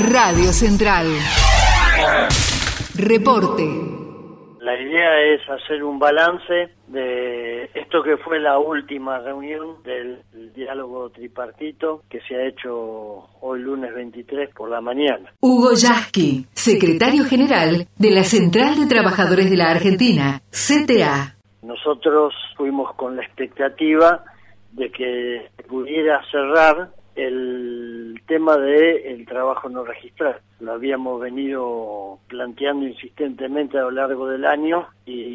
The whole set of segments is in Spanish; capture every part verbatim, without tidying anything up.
Radio Central. Reporte. La idea es hacer un balance de esto que fue la última reunión del diálogo tripartito que se ha hecho hoy lunes veintitrés por la mañana. Hugo Yasky, secretario general de la Central de Trabajadores de la Argentina, C T A. Nosotros fuimos con la expectativa de que pudiera cerrar el tema del trabajo no registrado. Lo habíamos venido planteando insistentemente a lo largo del año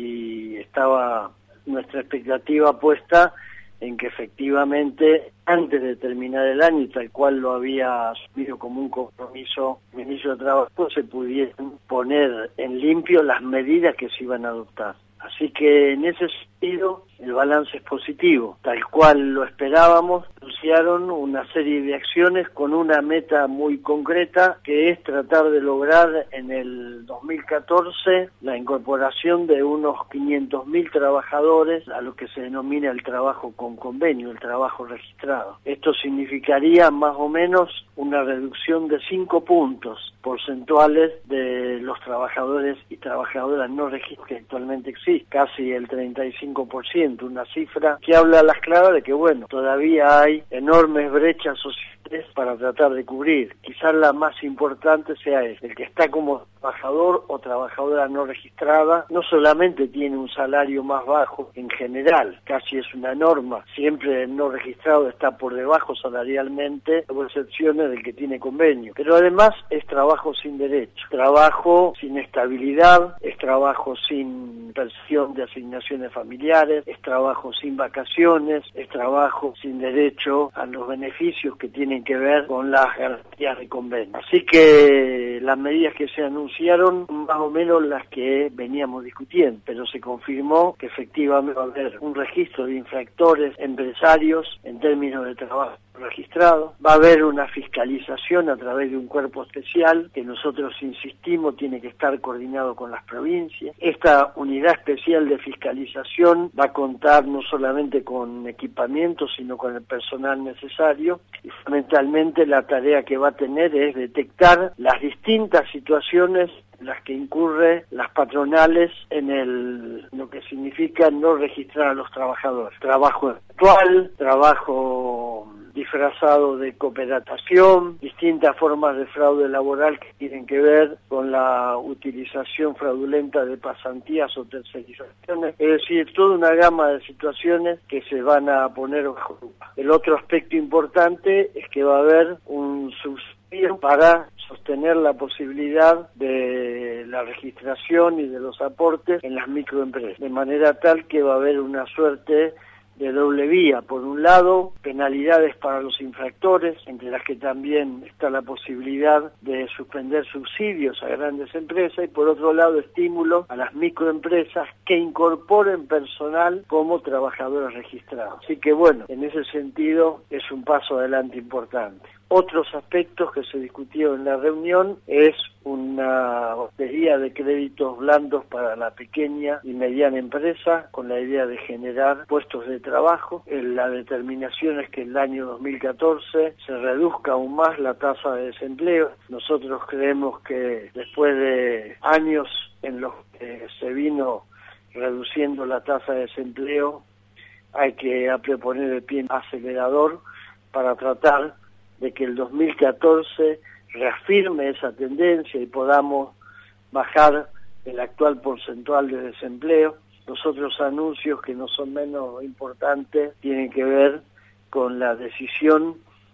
y estaba nuestra expectativa puesta en que efectivamente antes de terminar el año, y tal cual lo había asumido como un compromiso el ministro de Trabajo, se pudieran poner en limpio las medidas que se iban a adoptar. Así que en ese sentido el balance es positivo, tal cual lo esperábamos. Anunciaron una serie de acciones con una meta muy concreta, que es tratar de lograr en el dos mil catorce la incorporación de unos quinientos mil trabajadores a lo que se denomina el trabajo con convenio, el trabajo registrado. Esto significaría más o menos una reducción de cinco puntos porcentuales de los trabajadores y trabajadoras no registrados que actualmente existen, casi el treinta y cinco por ciento, una cifra que habla a las claras de que, bueno, todavía hay enormes brechas sociales para tratar de cubrir. Quizás la más importante sea esta: el que está como trabajador o trabajadora no registrada no solamente tiene un salario más bajo en general, casi es una norma, siempre el no registrado está por debajo salarialmente, con excepciones del que tiene convenio, pero además es trabajo sin derecho, trabajo sin estabilidad, es trabajo sin pensión de asignaciones familiares, es trabajo sin vacaciones, es trabajo sin derecho a los beneficios que tienen que ver con las garantías de convenio. Así que las medidas que se anunciaron más o menos las que veníamos discutiendo, pero se confirmó que efectivamente va a haber un registro de infractores empresarios en términos de trabajo registrado, va a haber una fiscalización a través de un cuerpo especial que nosotros insistimos tiene que estar coordinado con las provincias. Esta unidad especial de fiscalización va a contar no solamente con equipamiento, sino con el personal necesario, y fundamentalmente la tarea que va a tener es detectar las distintas situaciones en las que incurre las patronales en el lo que significa no registrar a los trabajadores. Trabajo actual, trabajo disfrazado de cooperatación, distintas formas de fraude laboral que tienen que ver con la utilización fraudulenta de pasantías o tercerizaciones, es decir, toda una gama de situaciones que se van a poner bajo lupa. El otro aspecto importante es que va a haber un subsidio para sostener la posibilidad de la registración y de los aportes en las microempresas, de manera tal que va a haber una suerte de doble vía. Por un lado, penalidades para los infractores, entre las que también está la posibilidad de suspender subsidios a grandes empresas, y por otro lado, estímulos a las microempresas que incorporen personal como trabajadores registrados. Así que bueno, en ese sentido es un paso adelante importante. Otros aspectos que se discutieron en la reunión es una batería de créditos blandos para la pequeña y mediana empresa, con la idea de generar puestos de trabajo. La determinación es que el año dos mil catorce se reduzca aún más la tasa de desempleo. Nosotros creemos que después de años en los que se vino reduciendo la tasa de desempleo, hay que poner el pie acelerador para tratar de que el dos mil catorce reafirme esa tendencia y podamos bajar el actual porcentual de desempleo. Los otros anuncios, que no son menos importantes, tienen que ver con la decisión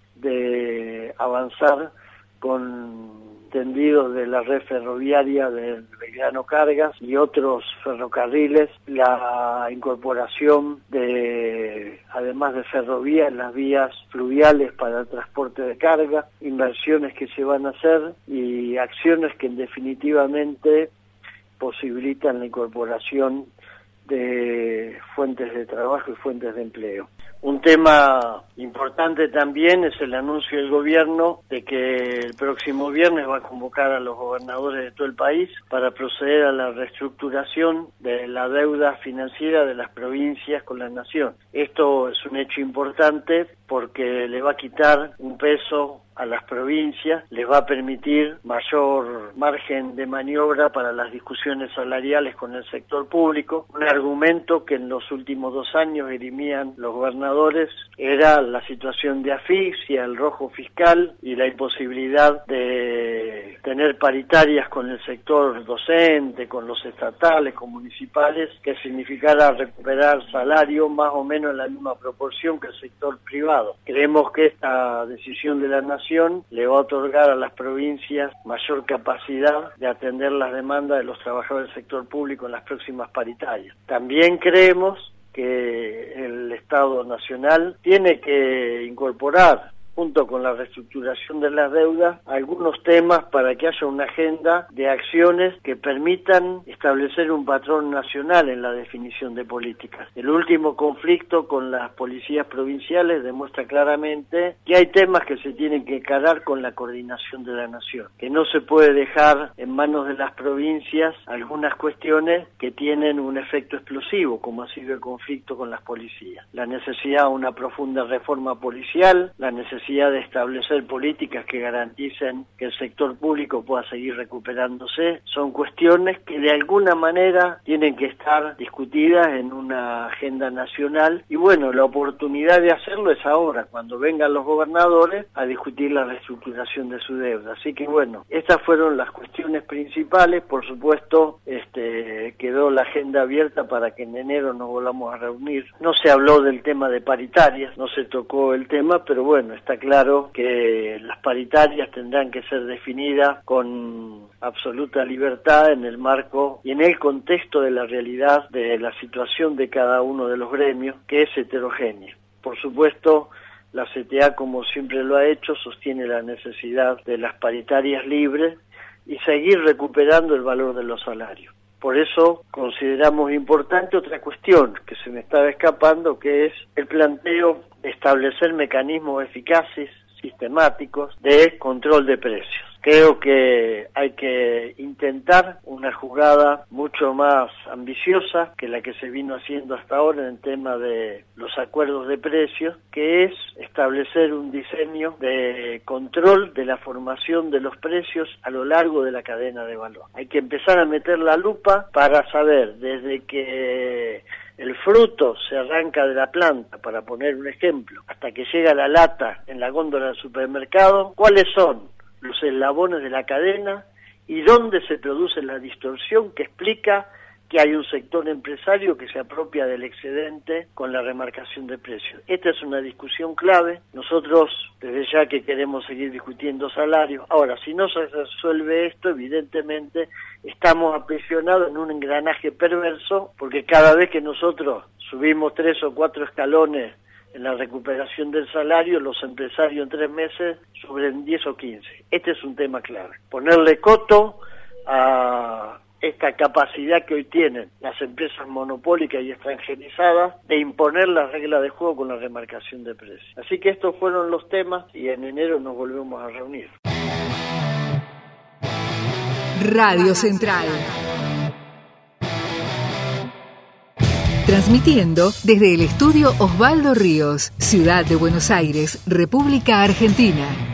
de avanzar con tendidos de la red ferroviaria del Belgrano Cargas y otros ferrocarriles, la incorporación de, además de ferrovías, las vías fluviales para el transporte de carga, inversiones que se van a hacer y acciones que definitivamente posibilitan la incorporación de fuentes de trabajo y fuentes de empleo. Un tema importante también es el anuncio del gobierno de que el próximo viernes va a convocar a los gobernadores de todo el país para proceder a la reestructuración de la deuda financiera de las provincias con la nación. Esto es un hecho importante porque le va a quitar un peso a las provincias les va a permitir mayor margen de maniobra para las discusiones salariales con el sector público. Un argumento que en los últimos dos años dirimían los gobernadores era la situación de asfixia, el rojo fiscal y la imposibilidad de tener paritarias con el sector docente, con los estatales, con municipales, que significara recuperar salario más o menos en la misma proporción que el sector privado. Creemos que esta decisión de la Nación le va a otorgar a las provincias mayor capacidad de atender las demandas de los trabajadores del sector público en las próximas paritarias. También creemos que el Estado Nacional tiene que incorporar, junto con la reestructuración de las deudas, algunos temas para que haya una agenda de acciones que permitan establecer un patrón nacional en la definición de políticas. El último conflicto con las policías provinciales demuestra claramente que hay temas que se tienen que encarar con la coordinación de la nación, que no se puede dejar en manos de las provincias algunas cuestiones que tienen un efecto explosivo, como ha sido el conflicto con las policías. La necesidad de una profunda reforma policial, la necesidad de establecer políticas que garanticen que el sector público pueda seguir recuperándose, son cuestiones que de alguna manera tienen que estar discutidas en una agenda nacional, y bueno, la oportunidad de hacerlo es ahora, cuando vengan los gobernadores a discutir la reestructuración de su deuda. Así que bueno, estas fueron las cuestiones principales. Por supuesto, este, quedó la agenda abierta para que en enero nos volvamos a reunir. No se habló del tema de paritarias, no se tocó el tema, pero bueno, está claro que las paritarias tendrán que ser definidas con absoluta libertad en el marco y en el contexto de la realidad de la situación de cada uno de los gremios, que es heterogénea. Por supuesto, la C T A, como siempre lo ha hecho, sostiene la necesidad de las paritarias libres y seguir recuperando el valor de los salarios. Por eso consideramos importante otra cuestión que se me estaba escapando, que es el planteo de establecer mecanismos eficaces, sistemáticos, de control de precios. Creo que hay que intentar una jugada mucho más ambiciosa que la que se vino haciendo hasta ahora en el tema de los acuerdos de precios, que es establecer un diseño de control de la formación de los precios a lo largo de la cadena de valor. Hay que empezar a meter la lupa para saber desde que el fruto se arranca de la planta, para poner un ejemplo, hasta que llega la lata en la góndola del supermercado, cuáles son los eslabones de la cadena y dónde se produce la distorsión que explica que hay un sector empresario que se apropia del excedente con la remarcación de precios. Esta es una discusión clave. Nosotros, desde ya que queremos seguir discutiendo salarios. Ahora, si no se resuelve esto, evidentemente estamos aprisionados en un engranaje perverso, porque cada vez que nosotros subimos tres o cuatro escalones en la recuperación del salario, los empresarios en tres meses suben diez o quince. Este es un tema clave. Ponerle coto a esta capacidad que hoy tienen las empresas monopólicas y extranjerizadas de imponer las reglas de juego con la remarcación de precios. Así que estos fueron los temas y en enero nos volvemos a reunir. Radio Central. Transmitiendo desde el estudio Osvaldo Ríos, Ciudad de Buenos Aires, República Argentina.